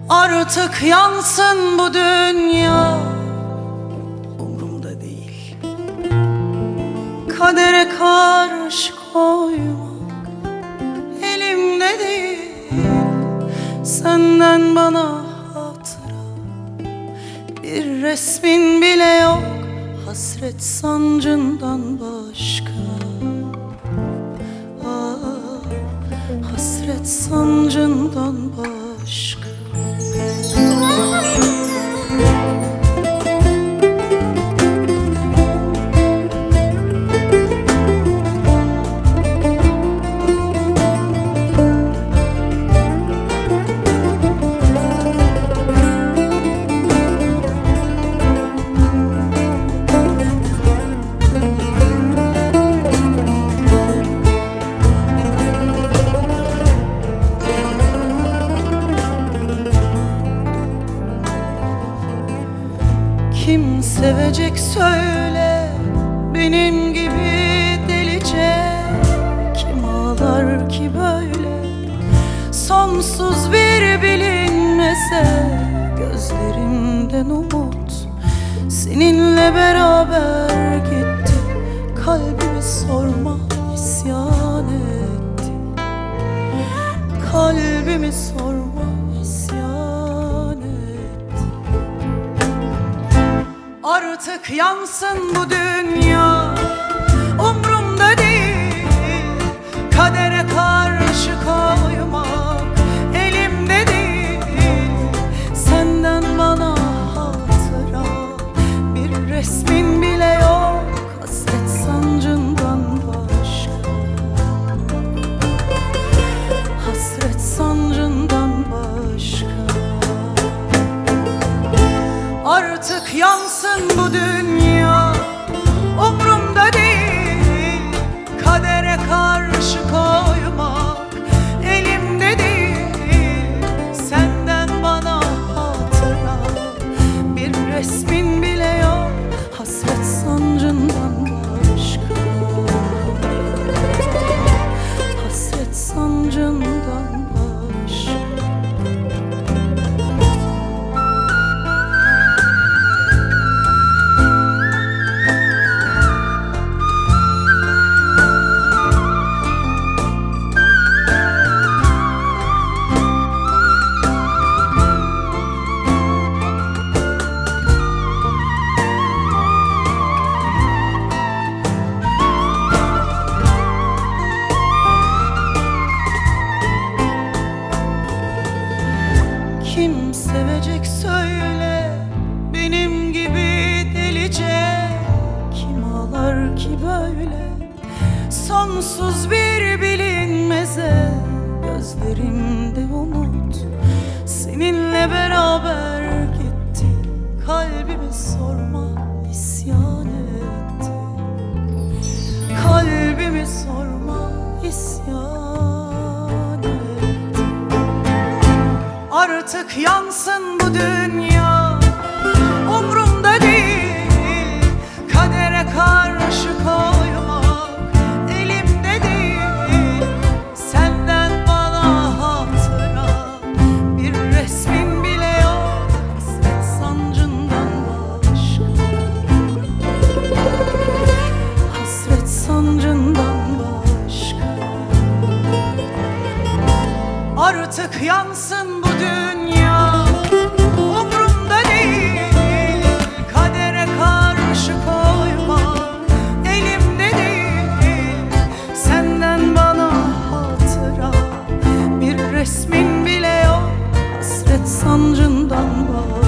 Artık yansın bu dünya, umurumda değil. Kadere karşı koymak elimde değil. Senden bana hatıra, bir resmin bile yok. Hasret sancından başka, hasret sancından başka. Kim sevecek söyle benim gibi delice? Kim ağlar ki böyle sonsuz bir bilinmeze? Gözlerimden umut seninle beraber gitti. Kalbimi sorma isyan etti. Kalbimi sorma isyan etti. Artık yansın bu dünya, umrumda değil. Kadere karşı koymak elimde değil. Senden bana hatıra, bir resmin bile yok. Hasret sancından başka, hasret sancından başka. Artık yansın bu dünya, umrumda değil. Kadere karşı koymak elimde değil. Senden bana hatıra, bir resmin bile yok. Hasret sancından başka, hasret sancından başka. Kim sevecek söyle benim gibi delice? Kim ağlar ki böyle sonsuz bir bilinmeze? Gözlerimde umut seninle beraber gitti. Kalbimi sorma isyan etti. Kalbimi sorma isyan etti. Artık yansın bu dünya, umrumda değil. Kadere karşı koymak elimde değil. Senden bana hatıra, bir resmin bile yok. Hasret sancından başka, hasret sancından başka. Artık yansın bu dünya, umrumda değil. Kadere karşı koymak elimde değil. Senden bana hatıra, bir resmin bile yok. Hasret sancından başka.